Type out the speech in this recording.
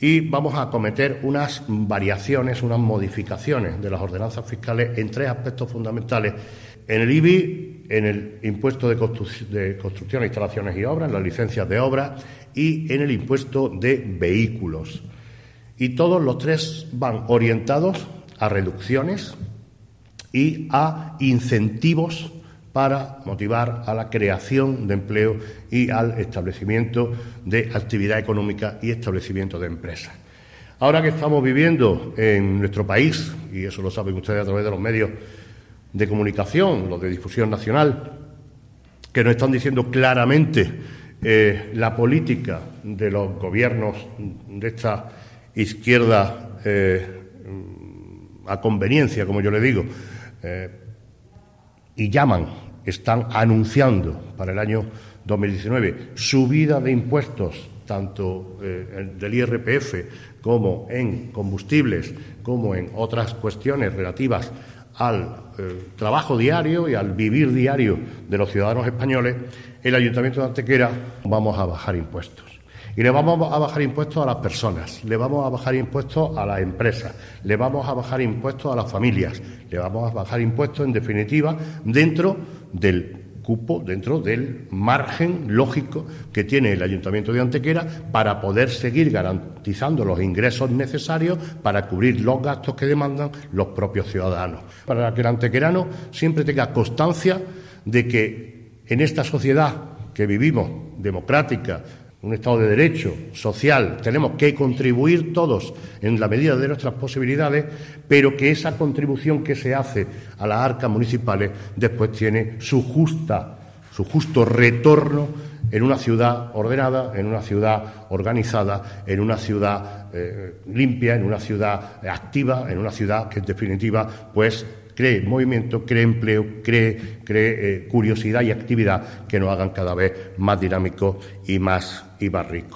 y vamos a acometer unas variaciones, unas modificaciones de las ordenanzas fiscales en 3 aspectos fundamentales: en el IBI, en el impuesto de construcción, instalaciones y obras, en las licencias de obra y en el impuesto de vehículos. Y todos los 3 van orientados a reducciones y a incentivos para motivar a la creación de empleo y al establecimiento de actividad económica y establecimiento de empresas. Ahora que estamos viviendo en nuestro país, y eso lo saben ustedes a través de los medios de comunicación, los de difusión nacional, que nos están diciendo claramente la política de los gobiernos de esta izquierda a conveniencia, como yo le digo, y están anunciando para el año 2019 subida de impuestos, tanto del IRPF como en combustibles, como en otras cuestiones relativas al trabajo diario y al vivir diario de los ciudadanos españoles. El Ayuntamiento de Antequera vamos a bajar impuestos. Y le vamos a bajar impuestos a las personas, le vamos a bajar impuestos a las empresas, le vamos a bajar impuestos a las familias, le vamos a bajar impuestos, en definitiva, dentro del cupo, dentro del margen lógico que tiene el Ayuntamiento de Antequera para poder seguir garantizando los ingresos necesarios para cubrir los gastos que demandan los propios ciudadanos. Para que el antequerano siempre tenga constancia de que en esta sociedad que vivimos, democrática, un Estado de Derecho, social, tenemos que contribuir todos en la medida de nuestras posibilidades, pero que esa contribución que se hace a las arcas municipales después tiene su justo retorno en una ciudad ordenada, en una ciudad organizada, en una ciudad limpia, en una ciudad activa, en una ciudad que en definitiva pues cree movimiento, cree empleo, cree curiosidad y actividad que nos hagan cada vez más dinámicos y más ricos.